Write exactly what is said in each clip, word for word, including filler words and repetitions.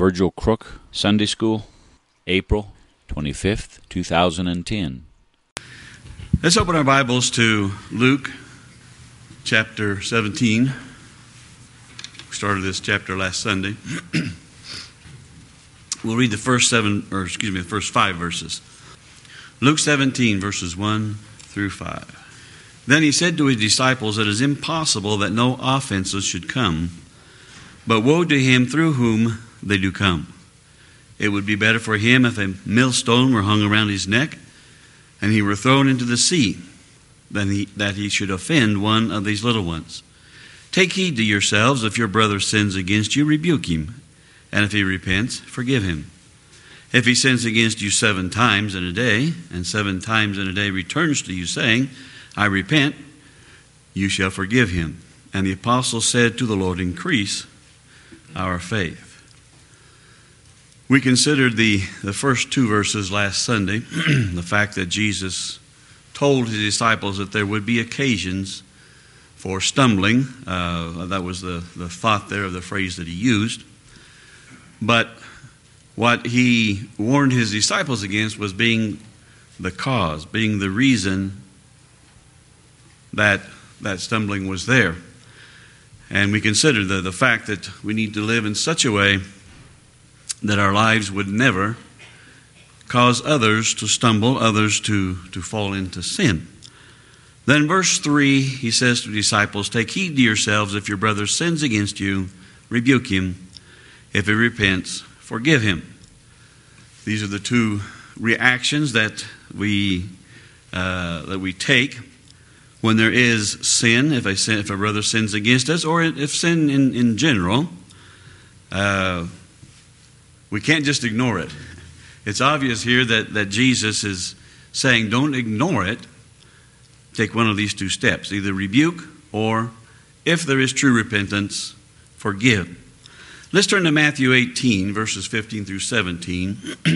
Virgil Crook Sunday School, April twenty-fifth, two thousand ten. Let's open our Bibles to Luke chapter seventeen. We started this chapter last Sunday. We'll read the first seven, or excuse me, the first five verses. Luke seventeen, verses one through five. Then he said to his disciples, "It is impossible that no offenses should come, but woe to him through whom they do come. It would be better for him if a millstone were hung around his neck, and he were thrown into the sea, than he, that he should offend one of these little ones. Take heed to yourselves. If your brother sins against you, rebuke him, and if he repents, forgive him. If he sins against you seven times in a day, and seven times in a day returns to you, saying, I repent, you shall forgive him." And the apostle said to the Lord, "Increase our faith." We considered the, the first two verses last Sunday, the fact that Jesus told his disciples that there would be occasions for stumbling. Uh, that was the, the thought there of the phrase that he used. But what he warned his disciples against was being the cause, being the reason that that stumbling was there. And we considered the, the fact that we need to live in such a way that our lives would never cause others to stumble, others to, to fall into sin. Then verse three, he says to the disciples, "Take heed to yourselves. If your brother sins against you, rebuke him. If he repents, forgive him." These are the two reactions that we uh, that we take when there is sin, if a, sin, if a brother sins against us, or if sin in, in general. Uh, we can't just ignore it. It's obvious here that, that Jesus is saying, don't ignore it. Take one of these two steps, either rebuke or, if there is true repentance, forgive. Let's turn to Matthew eighteen, verses fifteen through seventeen.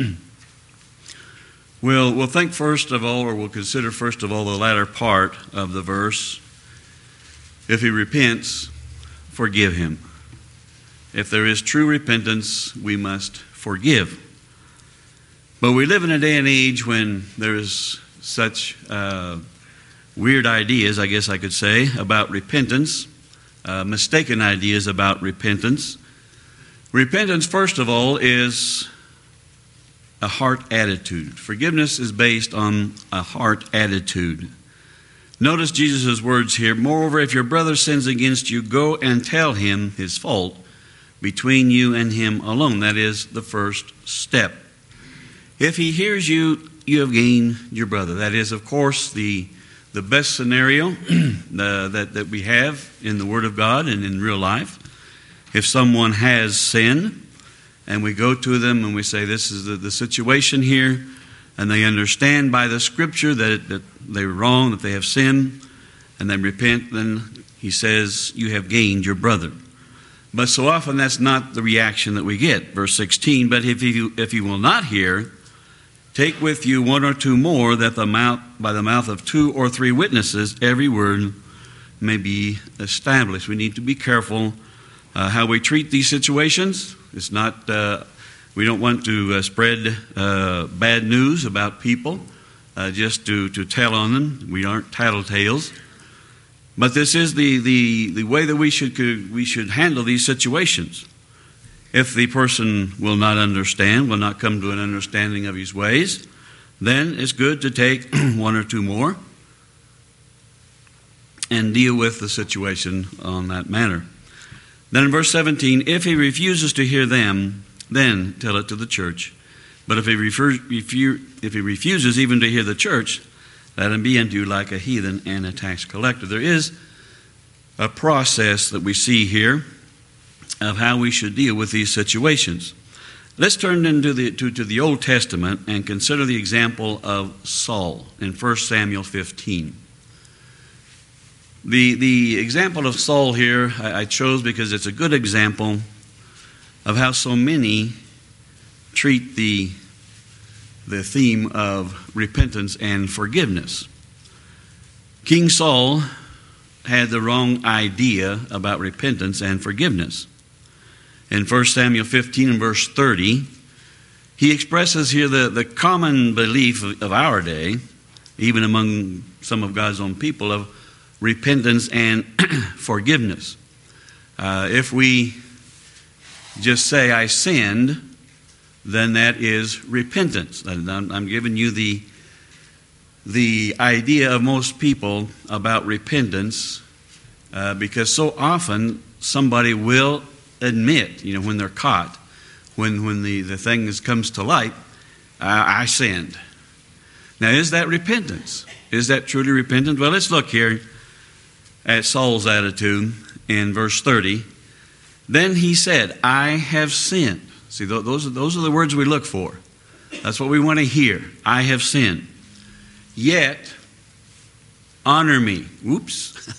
We'll, we'll think first of all, or we'll consider first of all the latter part of the verse. If he repents, forgive him. If there is true repentance, we must forgive. But we live in a day and age when there is such uh, weird ideas, I guess I could say, about repentance, uh, mistaken ideas about repentance. Repentance, first of all, is a heart attitude. Forgiveness is based on a heart attitude. Notice Jesus' words here. "Moreover, if your brother sins against you, go and tell him his fault between you and him alone." That is the first step. If he hears you, you have gained your brother. That is, of course, the, the best scenario the, that, that we have in the Word of God and in real life. If someone has sinned, and we go to them and we say, this is the, the situation here, and they understand by the Scripture that, that they're wrong, that they have sinned, and they repent, then he says, you have gained your brother. But so often that's not the reaction that we get. Verse sixteen, "But if you, if you will not hear, take with you one or two more, that the mouth, by the mouth of two or three witnesses every word may be established." We need to be careful uh, how we treat these situations. It's not, uh, we don't want to uh, spread uh, bad news about people uh, just to, to tell on them. We aren't tattletales. But this is the, the, the way that we should, we should handle these situations. If the person will not understand, will not come to an understanding of his ways, then it's good to take one or two more and deal with the situation on that manner. Then in verse seventeen, "If he refuses to hear them, then tell it to the church. But if he, refer, refu, if he refuses even to hear the church, let him be unto you like a heathen and a tax collector." There is a process that we see here of how we should deal with these situations. Let's turn into the, to, to the Old Testament and consider the example of Saul in First Samuel fifteen. The, the example of Saul here I, I chose because it's a good example of how so many treat the, the theme of repentance and forgiveness. King Saul had the wrong idea about repentance and forgiveness. In First Samuel fifteen and verse thirty, he expresses here the, the common belief of, of our day, even among some of God's own people, of repentance and forgiveness. Uh, if we just say, I sinned, then that is repentance. And I'm, I'm giving you the, the idea of most people about repentance, uh, because so often somebody will admit, you know, when they're caught, when, when the, the thing is, comes to light, uh, I sinned. Now, is that repentance? Is that truly repentance? Well, let's look here at Saul's attitude in verse thirty. Then he said, I have sinned. See, those are, those are the words we look for. That's what we want to hear. I have sinned. Yet, honor me. Whoops.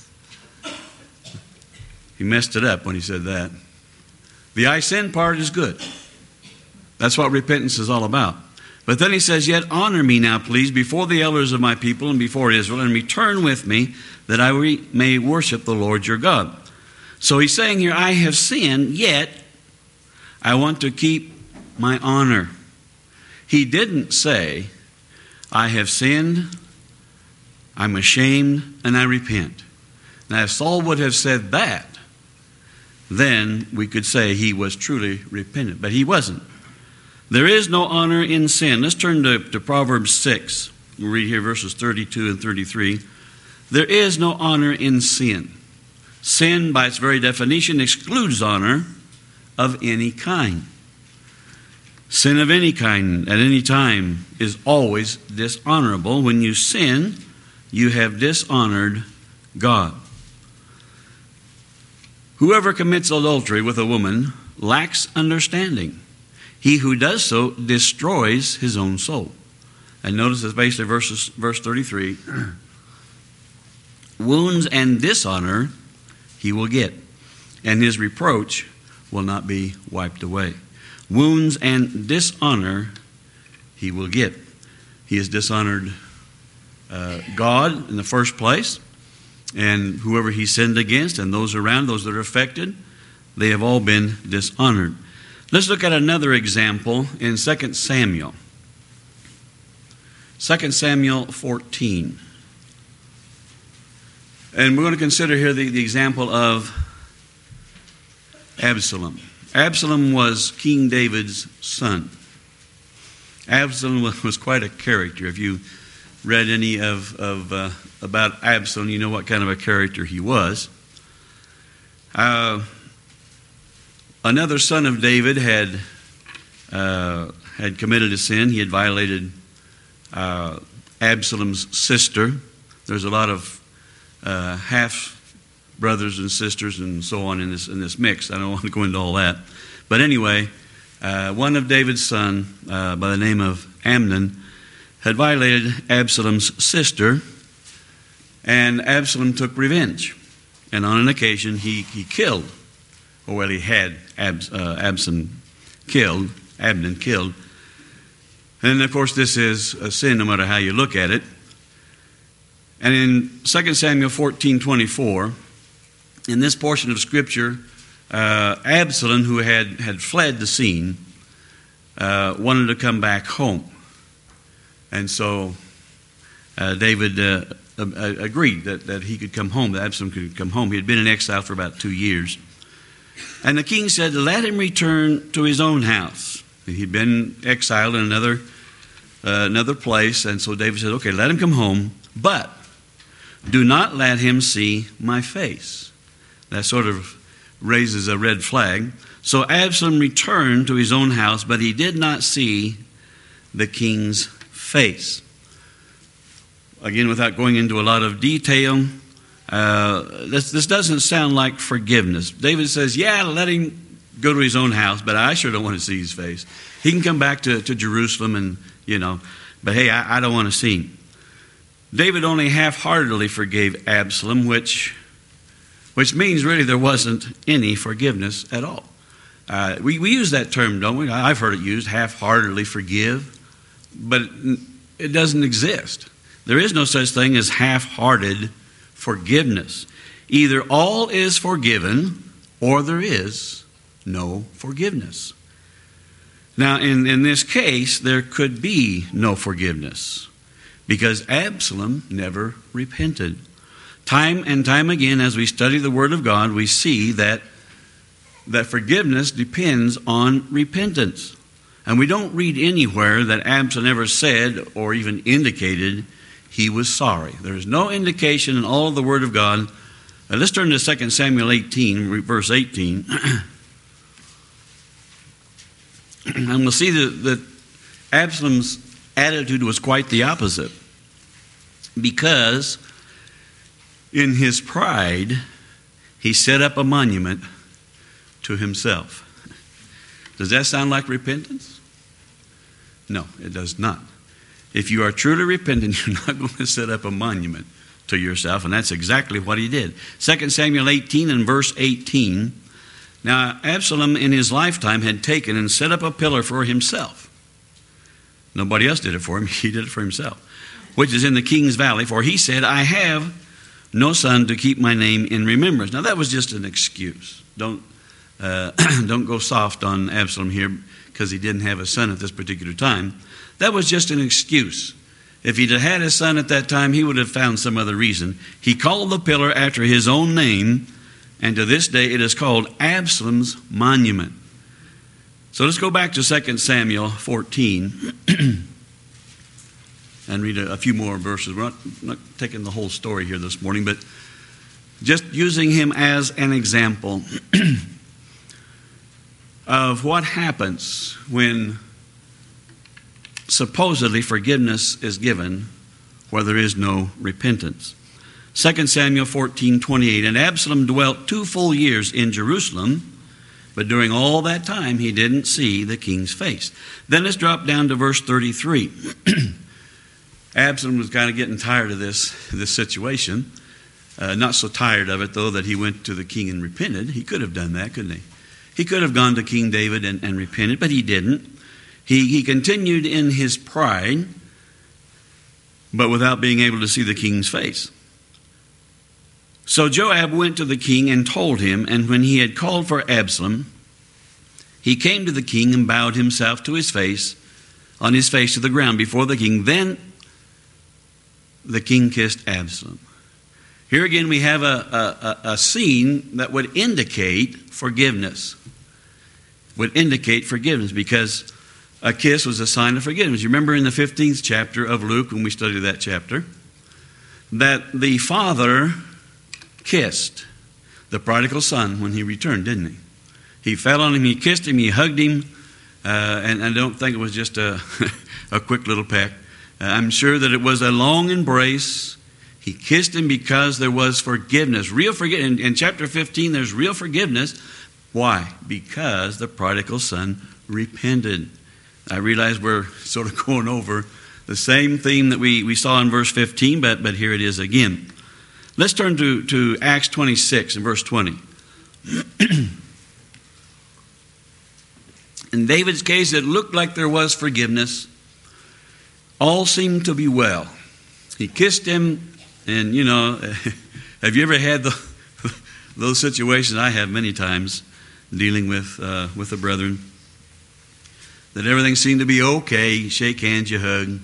He messed it up when he said that. The I sin part is good. That's what repentance is all about. But then he says, yet honor me now, please, before the elders of my people and before Israel, and return with me that I may worship the Lord your God. So he's saying here, I have sinned, yet I want to keep my honor. He didn't say, I have sinned, I'm ashamed, and I repent. Now, if Saul would have said that, then we could say he was truly repentant. But he wasn't. There is no honor in sin. Let's turn to, to Proverbs six. We'll read here verses thirty-two and thirty-three. There is no honor in sin. Sin, by its very definition, excludes honor of any kind. Sin of any kind at any time is always dishonorable. When you sin, you have dishonored God. Whoever commits adultery with a woman lacks understanding. He who does so destroys his own soul. And notice it's basically verses, verse thirty-three. Wounds and dishonor he will get, and his reproach will not be wiped away. Wounds and dishonor he will get. He has dishonored uh, God in the first place, and whoever he sinned against, and those around, those that are affected, they have all been dishonored. Let's look at another example in Second Samuel. Second Samuel fourteen. And we're going to consider here the, the example of Absalom. Absalom was King David's son. Absalom was quite a character. If you read any of, of uh, about Absalom, you know what kind of a character he was. Uh, another son of David had uh, had committed a sin. He had violated uh, Absalom's sister. There's a lot of uh, half brothers and sisters and so on in this in this mix. I don't want to go into all that, but anyway, uh, one of David's son uh, by the name of Amnon had violated Absalom's sister, and Absalom took revenge. And on an occasion, he, he killed, or well, he had Abs, uh, Absalom killed, Amnon killed. And of course, this is a sin no matter how you look at it. And in Second Samuel fourteen twenty-four, in this portion of Scripture, uh, Absalom, who had, had fled the scene, uh, wanted to come back home. And so uh, David uh, uh, agreed that, that he could come home, that Absalom could come home. He had been in exile for about two years. And the king said, let him return to his own house. He'd been exiled in another, uh, another place, and so David said, okay, let him come home, but do not let him see my face. That sort of raises a red flag. So Absalom returned to his own house, but he did not see the king's face. Again, without going into a lot of detail, uh, this, this doesn't sound like forgiveness. David says, yeah, let him go to his own house, but I sure don't want to see his face. He can come back to, to Jerusalem and, you know, but hey, I, I don't want to see him. David only half-heartedly forgave Absalom, which which means really there wasn't any forgiveness at all. Uh, we, we use that term, don't we? I've heard it used, half-heartedly forgive, but it, it doesn't exist. There is no such thing as half-hearted forgiveness. Either all is forgiven or there is no forgiveness. Now, in, in this case, there could be no forgiveness because Absalom never repented. Time and time again, as we study the Word of God, we see that, that forgiveness depends on repentance. And we don't read anywhere that Absalom ever said or even indicated he was sorry. There is no indication in all of the Word of God. Uh, let's turn to Second Samuel eighteen, verse eighteen. And we'll see that, that Absalom's attitude was quite the opposite. Because in his pride, he set up a monument to himself. Does that sound like repentance? No, it does not. If you are truly repentant, you're not going to set up a monument to yourself, and that's exactly what he did. Second Samuel eighteen and verse eighteen. Now, Absalom in his lifetime had taken and set up a pillar for himself. Nobody else did it for him. He did it for himself, which is in the king's valley. For he said, I have no son to keep my name in remembrance. Now, that was just an excuse. Don't, uh, don't go soft on Absalom here because he didn't have a son at this particular time. That was just an excuse. If he'd have had a son at that time, he would have found some other reason. He called the pillar after his own name, and to this day it is called Absalom's monument. So let's go back to Second Samuel fourteen and read a, a few more verses. We're not, not taking the whole story here this morning, but just using him as an example of what happens when supposedly forgiveness is given where there is no repentance. Second Samuel fourteen twenty-eight, and Absalom dwelt two full years in Jerusalem, but during all that time he didn't see the king's face. Then let's drop down to verse thirty-three. Absalom was kind of getting tired of this, this situation. Uh, not so tired of it, though, that he went to the king and repented. He could have done that, couldn't he? He could have gone to King David and, and repented, but he didn't. He, he continued in his pride, but without being able to see the king's face. So Joab went to the king and told him, and when he had called for Absalom, he came to the king and bowed himself to his face, on his face to the ground before the king. Then the king kissed Absalom. Here again we have a, a, a scene that would indicate forgiveness. Would indicate forgiveness because a kiss was a sign of forgiveness. You remember in the fifteenth chapter of Luke, when we studied that chapter, that the father kissed the prodigal son when he returned, didn't he? He fell on him, he kissed him, he hugged him, uh, and I don't think it was just a, a quick little peck. Uh, I'm sure that it was a long embrace. He kissed him because there was forgiveness. Real forgiveness. In, in chapter fifteen, there's real forgiveness. Why? Because the prodigal son repented. I realize we're sort of going over the same theme that we, we saw in verse fifteen, but, but here it is again. Let's turn to, to Acts twenty-six and verse twenty. In David's case, it looked like there was forgiveness. All seemed to be well. He kissed him, and, you know, have you ever had the, those situations? I have many times dealing with, uh, with the brethren. That everything seemed to be okay. You shake hands, you hug.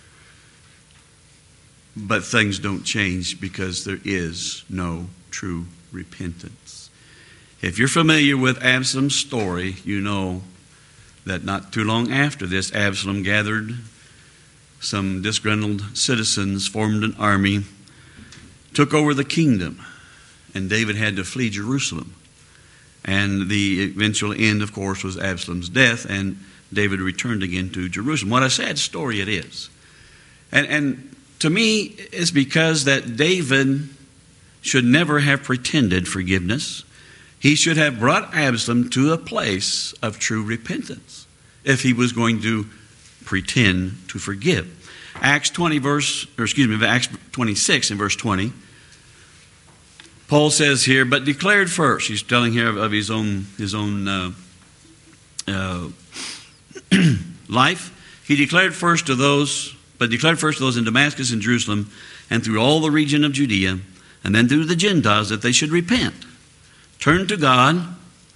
But things don't change because there is no true repentance. If you're familiar with Absalom's story, you know that not too long after this, Absalom gathered some disgruntled citizens, formed an army, took over the kingdom, and David had to flee Jerusalem. And the eventual end, of course, was Absalom's death, and David returned again to Jerusalem. What a sad story it is. And, and to me, it's because that David should never have pretended forgiveness. He should have brought Absalom to a place of true repentance if he was going to pretend to forgive. Acts twenty verse, or excuse me, Acts twenty-six and verse twenty. Paul says here, but declared first. He's telling here of, of his own his own uh, uh, life. He declared first to those, but declared first to those in Damascus and Jerusalem, and through all the region of Judea, and then through the Gentiles, that they should repent, turn to God,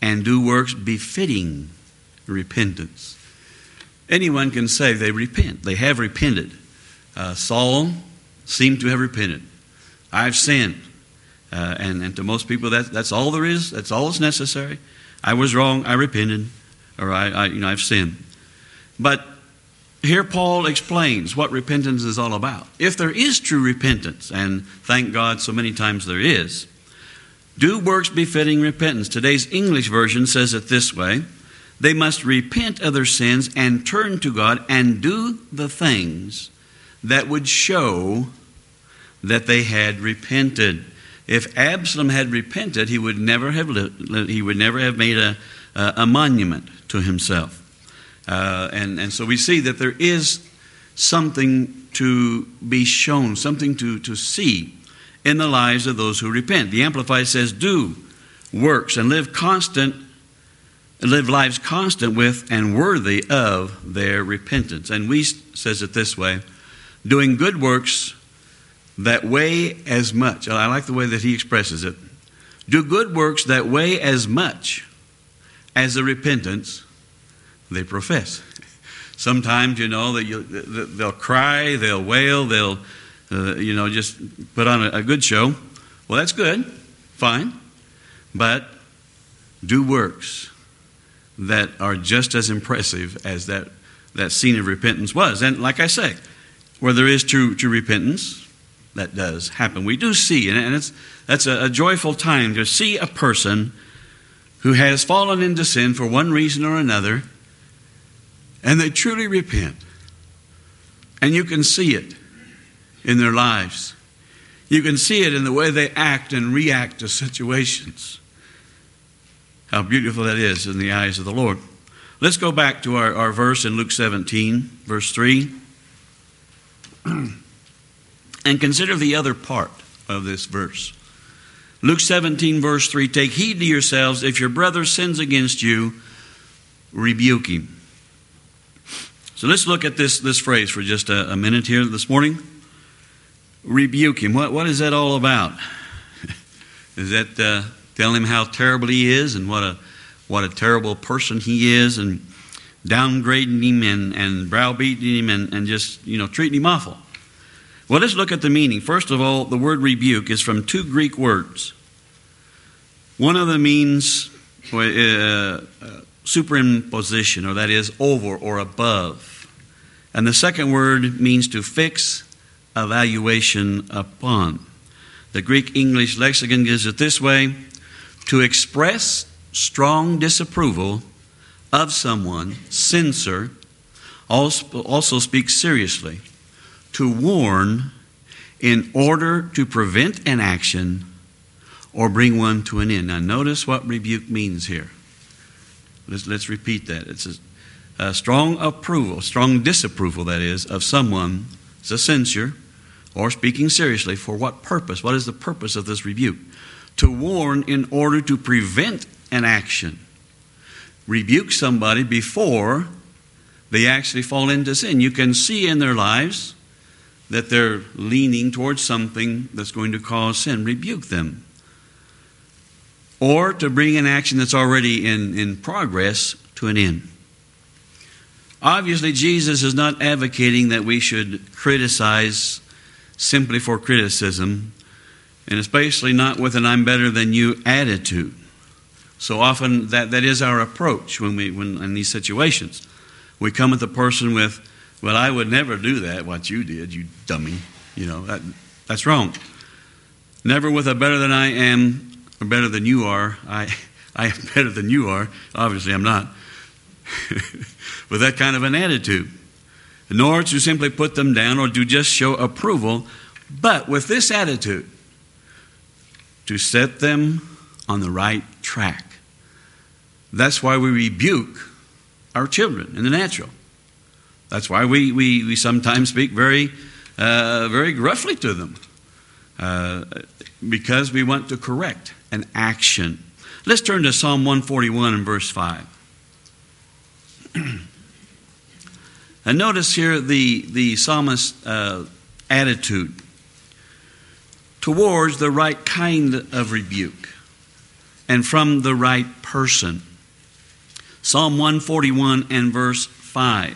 and do works befitting repentance. Anyone can say they repent. They have repented. Uh, Saul seemed to have repented. I've sinned. Uh, and, and to most people, that, that's all there is. That's all that's necessary. I was wrong. I repented. Or I, I, you know, I've sinned. But here Paul explains what repentance is all about. If there is true repentance, and thank God so many times there is, do works befitting repentance. Today's English version says it this way: they must repent of their sins and turn to God and do the things that would show that they had repented. If Absalom had repented, he would never have li- he would never have made a a monument to himself. Uh, and and so we see that there is something to be shown, something to to see in the lives of those who repent. The Amplified says, "Do works and live constant." live lives constant with and worthy of their repentance. And Wuest says it this way: doing good works that weigh as much. I like the way that he expresses it. Do good works that weigh as much as the repentance they profess. Sometimes, you know, that you, they'll cry, they'll wail, they'll, uh, you know, just put on a, a good show. Well, that's good, fine. But do works that are just as impressive as that, that scene of repentance was. And like I say, where there is true, true repentance, that does happen. We do see, and it's that's a, a joyful time to see a person who has fallen into sin for one reason or another, and they truly repent. And you can see it in their lives. You can see it in the way they act and react to situations. How beautiful that is in the eyes of the Lord. Let's go back to our, our verse in Luke seventeen, verse three. And consider the other part of this verse. Luke seventeen, verse three, take heed to yourselves. If your brother sins against you, rebuke him. So let's look at this, this phrase for just a, a minute here this morning. Rebuke him. What, what is that all about? Is that uh, telling him how terrible he is and what a what a terrible person he is, and downgrading him and, and browbeating him and, and just, you know, treating him awful? Well, let's look at the meaning. First of all, the word rebuke is from two Greek words. One of them means uh, uh, superimposition, or that is over or above. And the second word means to fix evaluation upon. The Greek English lexicon gives it this way: to express strong disapproval of someone, censor, also, also speak seriously. To warn in order to prevent an action or bring one to an end. Now notice what rebuke means here. Let's, let's repeat that. It's a, a strong approval, strong disapproval, that is, of someone. It's a censure or speaking seriously. For what purpose? What is the purpose of this rebuke? To warn in order to prevent an action. Rebuke somebody before they actually fall into sin. You can see in their lives that they're leaning towards something that's going to cause sin. Rebuke them. Or to bring an action that's already in, in progress to an end. Obviously, Jesus is not advocating that we should criticize simply for criticism, and especially not with an "I'm better than you" attitude. So often that, that is our approach when we when in these situations. We come at the person with, "Well, I would never do that, what you did, you dummy." You know, that, that's wrong. Never with a "better than I am" or "better than you are." I, I am better than you are. Obviously, I'm not. With that kind of an attitude. Nor to simply put them down or to just show approval, but with this attitude, to set them on the right track. That's why we rebuke our children in the natural. That's why we, we, we sometimes speak very, uh, very gruffly to them. Uh, because we want to correct an action. Let's turn to Psalm one forty-one and verse five. And notice here the, the psalmist's uh, attitude towards the right kind of rebuke. and from the right person. Psalm one forty-one and verse five.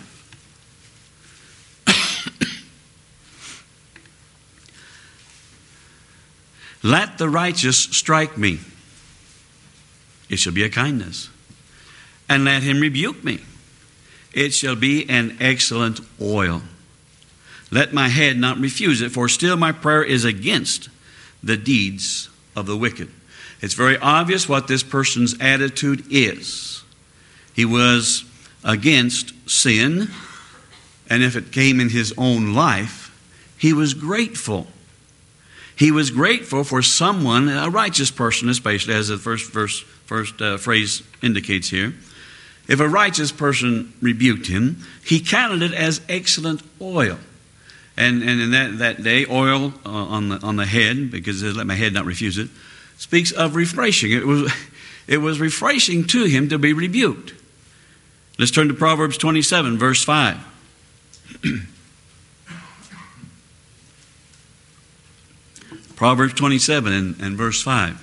Let the righteous strike me. It shall be a kindness. And let him rebuke me. It shall be an excellent oil. Let my head not refuse it, for still my prayer is against the deeds of the wicked. It's very obvious what this person's attitude is. He was against sin, and if it came in his own life, he was grateful. He was grateful for someone, a righteous person especially, as the first verse, first uh, phrase indicates here. If a righteous person rebuked him, he counted it as excellent oil. And, and in that, that day, oil uh, on the on the head, because it let my head not refuse it, speaks of refreshing. It was, it was refreshing to him to be rebuked. Let's turn to Proverbs twenty-seven, verse five. Proverbs twenty-seven and, and verse five.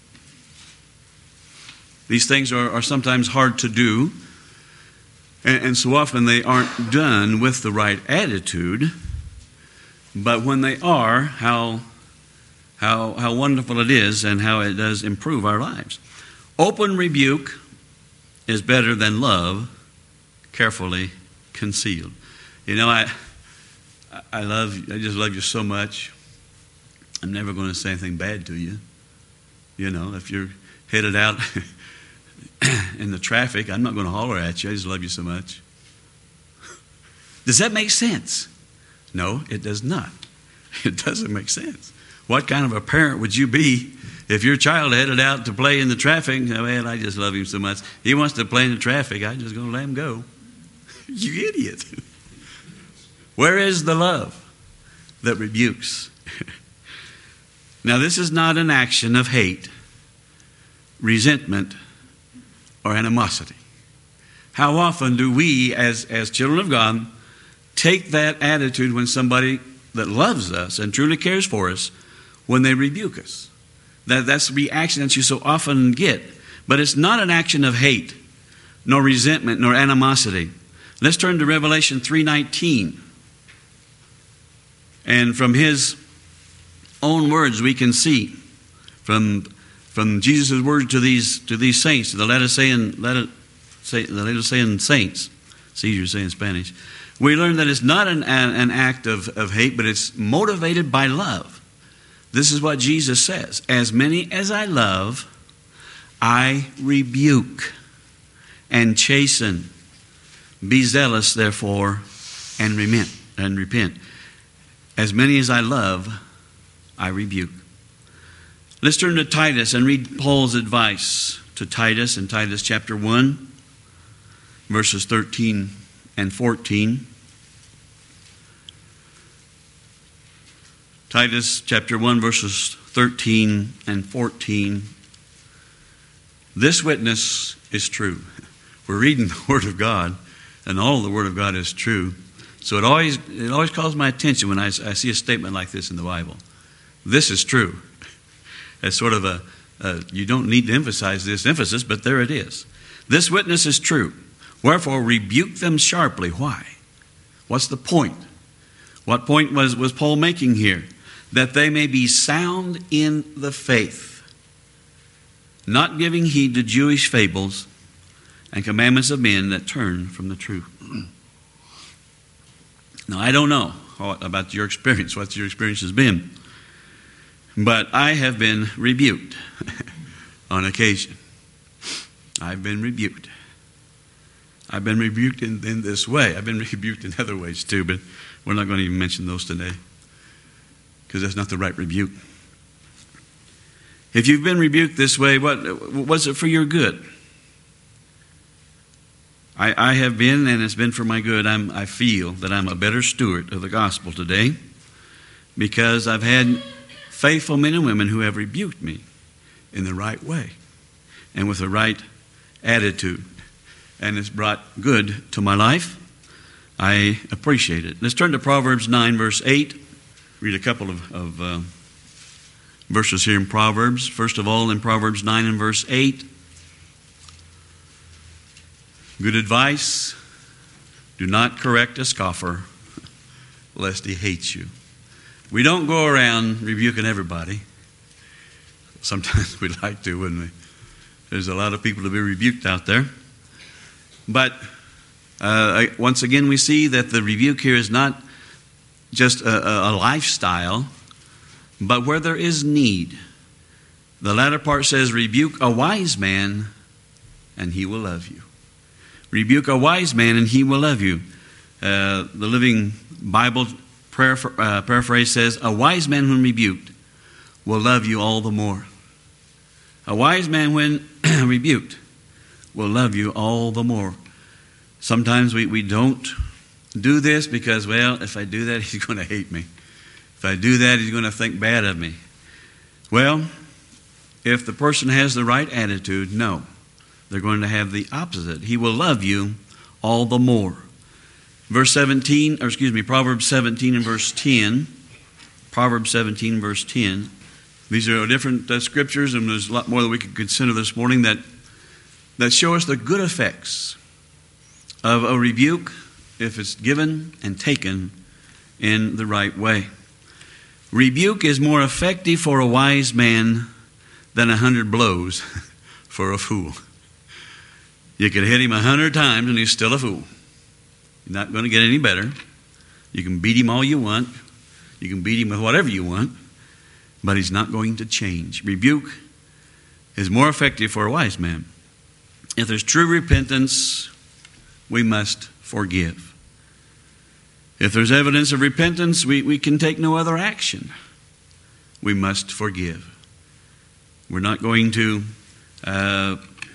These things are, are sometimes hard to do, and, and so often they aren't done with the right attitude. But when they are, how, how, how wonderful it is and how it does improve our lives. Open rebuke is better than love carefully concealed. You know, I I love I just love you so much. I'm never going to say anything bad to you. You know, if you're headed out in the traffic, I'm not going to holler at you. I just love you so much. Does that make sense? No, it does not. It doesn't make sense. What kind of a parent would you be if your child headed out to play in the traffic? Man, I just love him so much. He wants to play in the traffic. I'm just going to let him go. You idiot. Where is the love that rebukes? Now, this is not an action of hate, resentment, or animosity. How often do we, as, as children of God, take that attitude when somebody that loves us and truly cares for us, when they rebuke us? That, that's the reaction that you so often get. But it's not an action of hate, nor resentment, nor animosity. Let's turn to Revelation three nineteen. And from his own words we can see, from, from Jesus' words to these to these saints, to the Laodicean, Laodicean, the Laodicean saints, it's easier to say in Spanish, we learn that it's not an, an, an act of, of hate, but it's motivated by love. This is what Jesus says. As many as I love, I rebuke and chasten. Be zealous, therefore, and repent. And repent. As many as I love, I rebuke. Let's turn to Titus and read Paul's advice to Titus in Titus chapter one, verses thirteen and fourteen. Titus chapter one, verses thirteen and fourteen. This witness is true. We're reading the Word of God, and all of the Word of God is true. So it always it always calls my attention when I, I see a statement like this in the Bible. This is true. It's sort of a, a, you don't need to emphasize this emphasis, but there it is. This witness is true. Wherefore rebuke them sharply. Why? What's the point? What point was, was Paul making here? That they may be sound in the faith, not giving heed to Jewish fables and commandments of men that turn from the truth. Now, I don't know about your experience, what your experience has been, but I have been rebuked on occasion. I've been rebuked. I've been rebuked in, in this way. I've been rebuked in other ways too, but we're not going to even mention those today because that's not the right rebuke. If you've been rebuked this way, what was it for your good? I, I have been, and it's been for my good. I'm, I feel that I'm a better steward of the gospel today because I've had faithful men and women who have rebuked me in the right way and with the right attitude. And it's brought good to my life. I appreciate it. Let's turn to Proverbs nine, verse eight. Read a couple of, of uh, verses here in Proverbs. First of all, in Proverbs nine and verse eight. Good advice, do not correct a scoffer, lest he hates you. We don't go around rebuking everybody. Sometimes we'd like to, wouldn't we? There's a lot of people to be rebuked out there. But uh, once again, we see that the rebuke here is not just a, a lifestyle, but where there is need. The latter part says, rebuke a wise man, and he will love you. Rebuke a wise man, and he will love you. Uh, the Living Bible prayer, uh, paraphrase says, a wise man when rebuked will love you all the more. A wise man when rebuked will love you all the more. Sometimes we, we don't do this because, well, if I do that, he's going to hate me. If I do that, he's going to think bad of me. Well, if the person has the right attitude, no. They're going to have the opposite. He will love you all the more. Verse seventeen, or excuse me, Proverbs seventeen and verse ten. Proverbs seventeen, verse ten. These are different uh, scriptures, and there's a lot more that we could consider this morning that, that show us the good effects of a rebuke if it's given and taken in the right way. Rebuke is more effective for a wise man than a hundred blows for a fool. You could hit him a hundred times and he's still a fool. You're not going to get any better. You can beat him all you want. You can beat him with whatever you want. But he's not going to change. Rebuke is more effective for a wise man. If there's true repentance, we must forgive. If there's evidence of repentance, we, we can take no other action. We must forgive. We're not going to uh,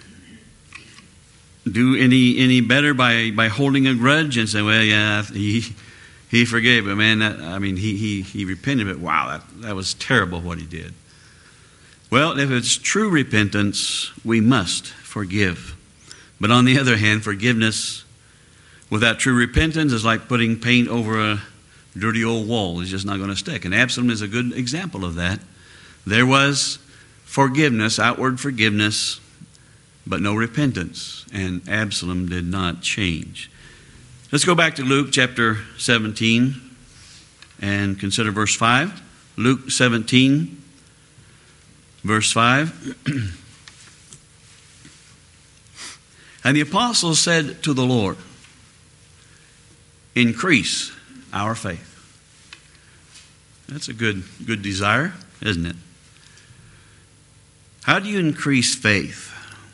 do any any better by, by holding a grudge and saying, well, yeah, he he forgave, but man, that, I mean, he he he repented, but wow, that, that was terrible what he did. Well, if it's true repentance, we must forgive. But on the other hand, forgiveness without true repentance is like putting paint over a dirty old wall. It's just not going to stick. And Absalom is a good example of that. There was forgiveness, outward forgiveness, but no repentance. And Absalom did not change. Let's go back to Luke chapter seventeen and consider verse five. Luke seventeen, verse five. And the apostles said to the Lord, increase our faith. That's a good, good desire, isn't it? How do you increase faith?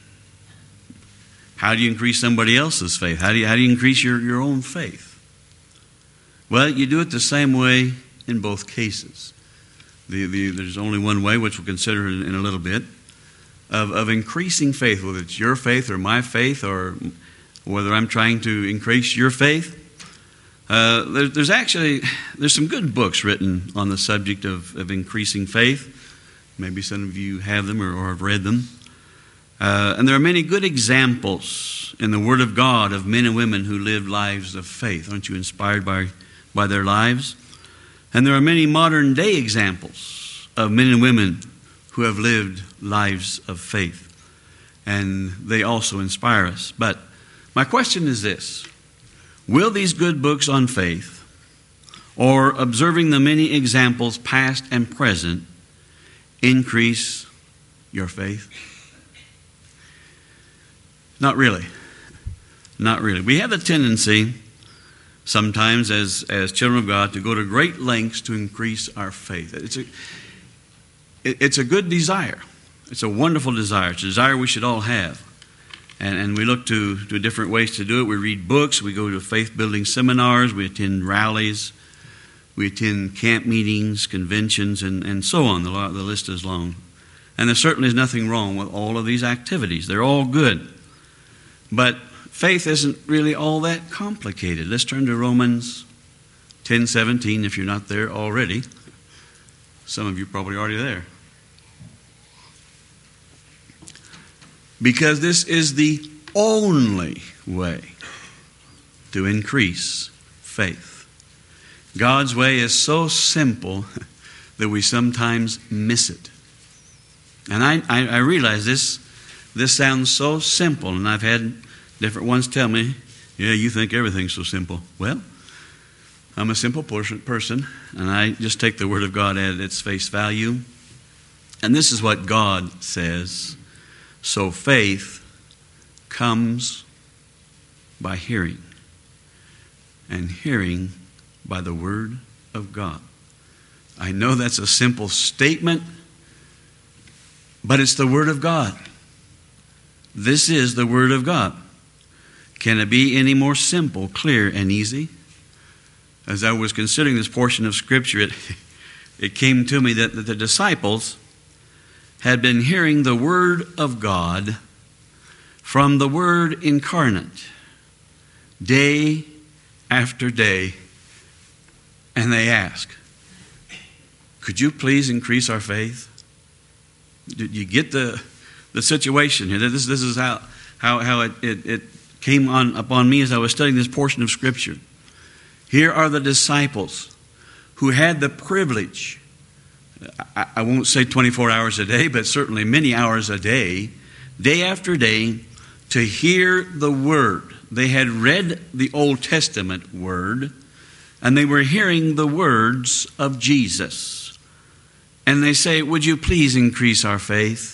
How do you increase somebody else's faith? How do you, how do you increase your, your own faith? Well, you do it the same way in both cases. The, the, there's only one way, which we'll consider in, in a little bit, of, of increasing faith, whether it's your faith or my faith, or whether I'm trying to increase your faith. Uh, there, there's actually, there's some good books written on the subject of, of increasing faith. Maybe some of you have them or, or have read them. Uh, and there are many good examples in the Word of God of men and women who lived lives of faith. Aren't you inspired by, by their lives? And there are many modern day examples of men and women who have lived lives of faith. And they also inspire us. But my question is this. Will these good books on faith, or observing the many examples past and present, increase your faith? Not really. Not really. We have a tendency sometimes as, as children of God to go to great lengths to increase our faith. It's a, it, it's a good desire. It's a wonderful desire. It's a desire we should all have. And, and we look to, to different ways to do it. We read books. We go to faith-building seminars. We attend rallies. We attend camp meetings, conventions, and, and so on. The, the list is long. And there certainly is nothing wrong with all of these activities. They're all good. But faith isn't really all that complicated. Let's turn to Romans ten seventeen if you're not there already. Some of you are probably already there. Because this is the only way to increase faith. God's way is so simple that we sometimes miss it. And I, I, I realize this, this sounds so simple, and I've had different ones tell me, yeah, you think everything's so simple. Well, I'm a simple person, and I just take the Word of God at its face value. And this is what God says. So faith comes by hearing, and hearing by the Word of God. I know that's a simple statement, but it's the Word of God. This is the Word of God. Can it be any more simple, clear, and easy? As I was considering this portion of Scripture, it, it came to me that, that the disciples had been hearing the Word of God from the Word incarnate, day after day. And they ask, could you please increase our faith? Did you get the the situation here? This, this is how, how, how it, it, it came on upon me as I was studying this portion of Scripture. Here are the disciples who had the privilege, I, I won't say twenty-four hours a day, but certainly many hours a day, day after day, to hear the Word. They had read the Old Testament Word, and they were hearing the words of Jesus. And they say, would you please increase our faith?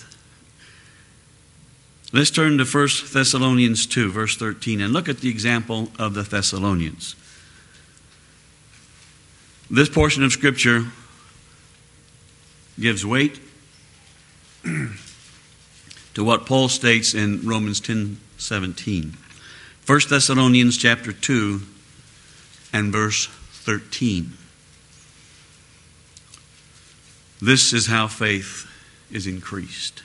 Let's turn to First Thessalonians two, verse thirteen, and look at the example of the Thessalonians. This portion of Scripture gives weight to what Paul states in Romans ten seventeen. First Thessalonians chapter two and verse thirteen. This is how faith is increased.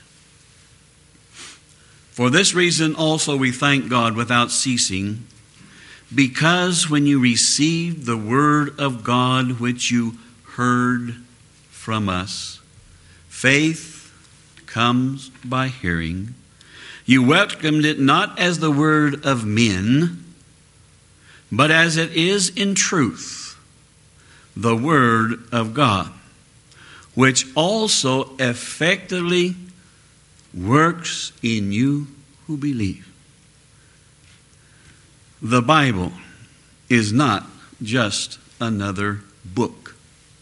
For this reason also we thank God without ceasing, because when you received the word of God which you heard from us, faith comes by hearing. You welcomed it not as the word of men, but as it is in truth, the word of God, which also effectively works in you who believe. The Bible is not just another book.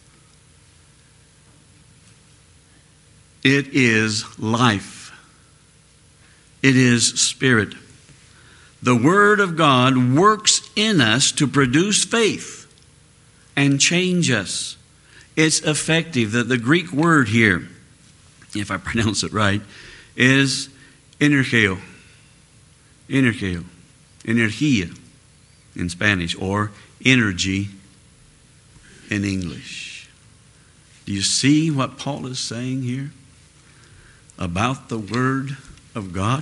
It is life. It is spirit. The Word of God works in us to produce faith and change us. It's effective. The, the Greek word here, if I pronounce it right, is energeo. Energeo. Energia in Spanish, or energy in English. Do you see what Paul is saying here about the Word of God?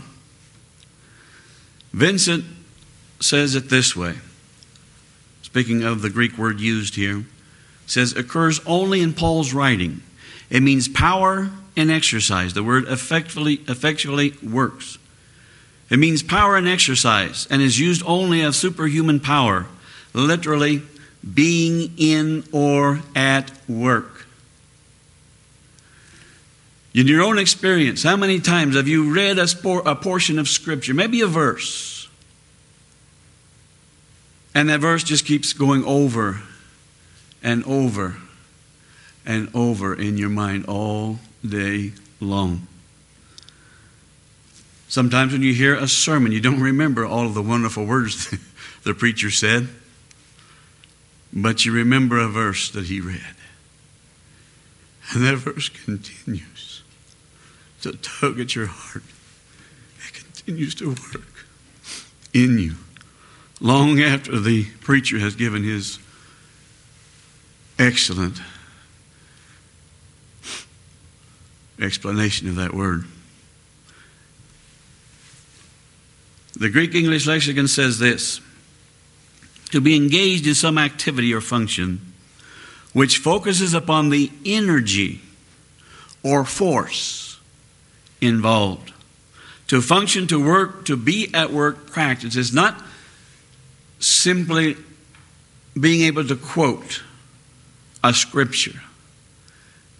Vincent says it this way, speaking of the Greek word used here, says occurs only in Paul's writing. It means power and exercise. The word effectively, effectually works. It means power and exercise, and is used only of superhuman power, literally being in or at work. In your own experience, how many times have you read a, spor- a portion of Scripture, maybe a verse, and that verse just keeps going over and over and over in your mind all day long? Sometimes when you hear a sermon, you don't remember all of the wonderful words the preacher said, but you remember a verse that he read. And that verse continues to tug at your heart. It continues to work in you long after the preacher has given his excellent explanation of that word. The Greek English lexicon says this: to be engaged in some activity or function which focuses upon the energy or force involved. To function, to work, to be at work, practice is not simply being able to quote a scripture.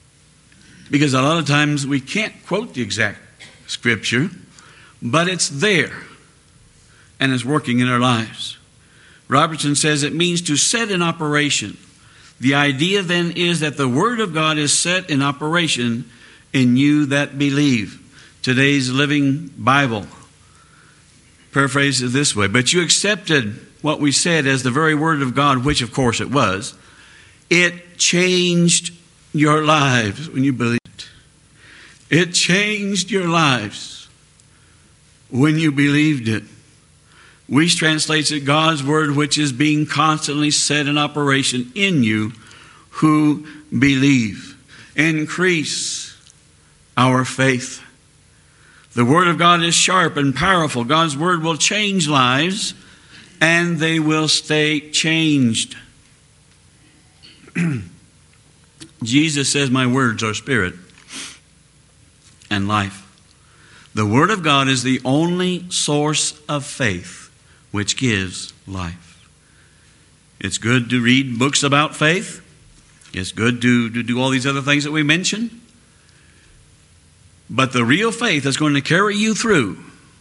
Because a lot of times we can't quote the exact scripture, but it's there and it's working in our lives. Robertson says it means to set in operation. The idea then is that the Word of God is set in operation in you that believe. Today's Living Bible paraphrases it this way: but you accepted what we said as the very Word of God, which of course it was. It changed your lives when you believed it. It changed your lives when you believed it. Weiss translates it God's Word, which is being constantly set in operation in you who believe. Increase our faith. The Word of God is sharp and powerful. God's Word will change lives, and they will stay changed. Jesus says, my words are spirit and life. The Word of God is the only source of faith which gives life. It's good to read books about faith. It's good to, to do all these other things that we mentioned. But the real faith that's going to carry you through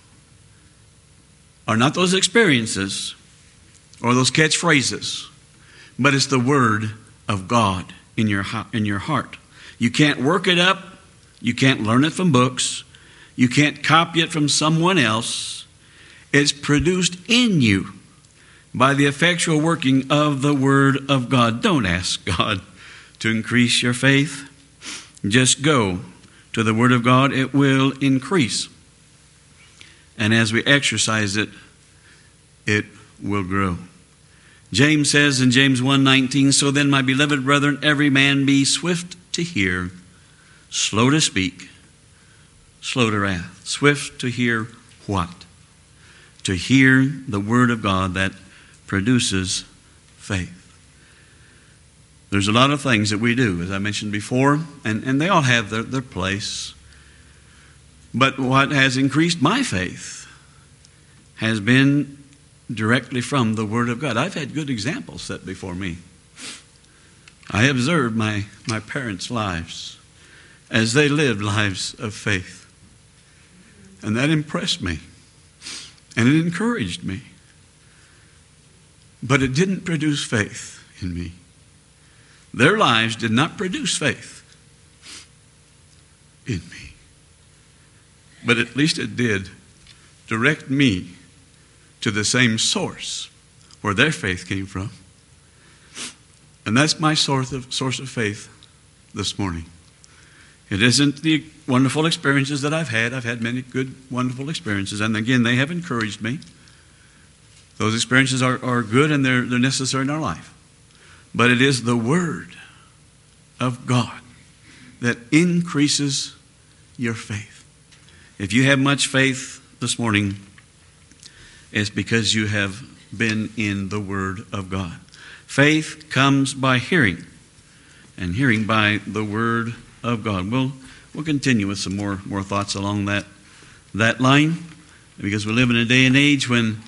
are not those experiences or those catchphrases, but it's the Word of God in your, in your heart. You can't work it up. You can't learn it from books. You can't copy it from someone else. It's produced in you by the effectual working of the Word of God. Don't ask God to increase your faith. Just go to the Word of God. It will increase. And as we exercise it, it will grow. James says in James one nineteen, so then, my beloved brethren, every man be swift to hear, slow to speak, slow to wrath. Swift to hear what? To hear the Word of God that produces faith. There's a lot of things that we do, as I mentioned before, and, and they all have their, their place. But what has increased my faith has been directly from the Word of God. I've had good examples set before me. I observed my, my parents' lives as they lived lives of faith. And that impressed me. And it encouraged me. But it didn't produce faith in me. Their lives did not produce faith in me. But at least it did direct me to the same source where their faith came from. And that's my source of, source of faith this morning. It isn't the wonderful experiences that I've had. I've had many good, wonderful experiences. And again, they have encouraged me. Those experiences are, are good and they're, they're necessary in our life. But it is the Word of God that increases your faith. If you have much faith this morning, it's because you have been in the Word of God. Faith comes by hearing, and hearing by the Word of God. We'll, we'll continue with some more, more thoughts along that, that line, because we live in a day and age when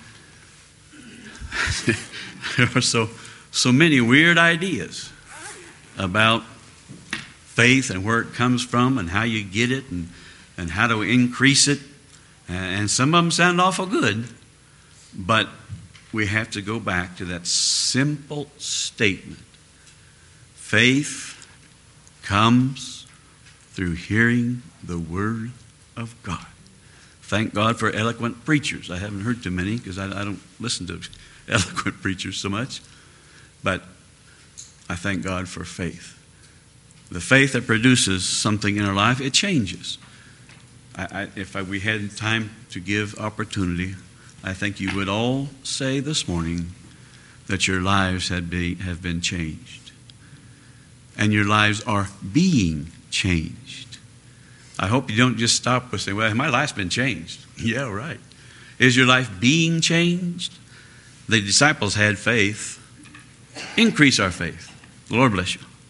there are so, so many weird ideas about faith and where it comes from and how you get it and, and how to increase it. And some of them sound awful good, but we have to go back to that simple statement. Faith comes through hearing the Word of God. Thank God for eloquent preachers. I haven't heard too many because I, I don't listen to eloquent preachers so much. But I thank God for faith. The faith that produces something in our life, it changes. I, I, if I, we had time to give opportunity, I think you would all say this morning that your lives had be, have been changed. And your lives are being changed. I hope you don't just stop with saying, well, my life's been changed. Yeah, right. Is your life being changed? The disciples had faith. Increase our faith. The Lord bless you.